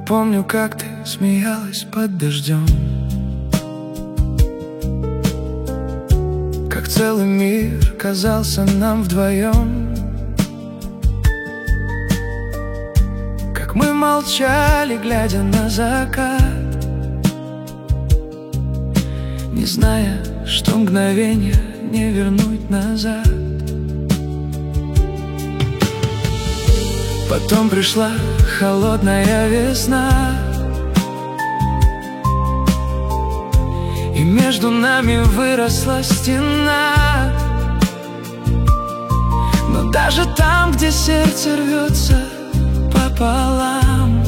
помню, как ты смеялась под дождем, как целый мир казался нам вдвоем, как мы молчали, глядя на закат, не зная, что мгновение не вернуть назад. Потом пришла холодная весна, и между нами выросла стена. Но даже там, где сердце рвется пополам,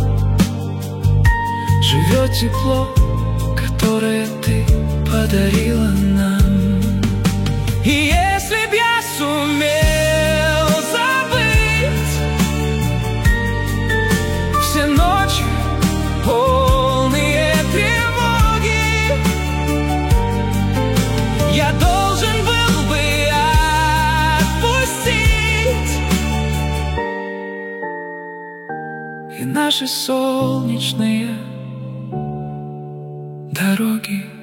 живет тепло, которое ты подарила нам. И если б я сумел забыть все ночи, полные тревоги, я должен был бы отпустить и наши солнечные дороги.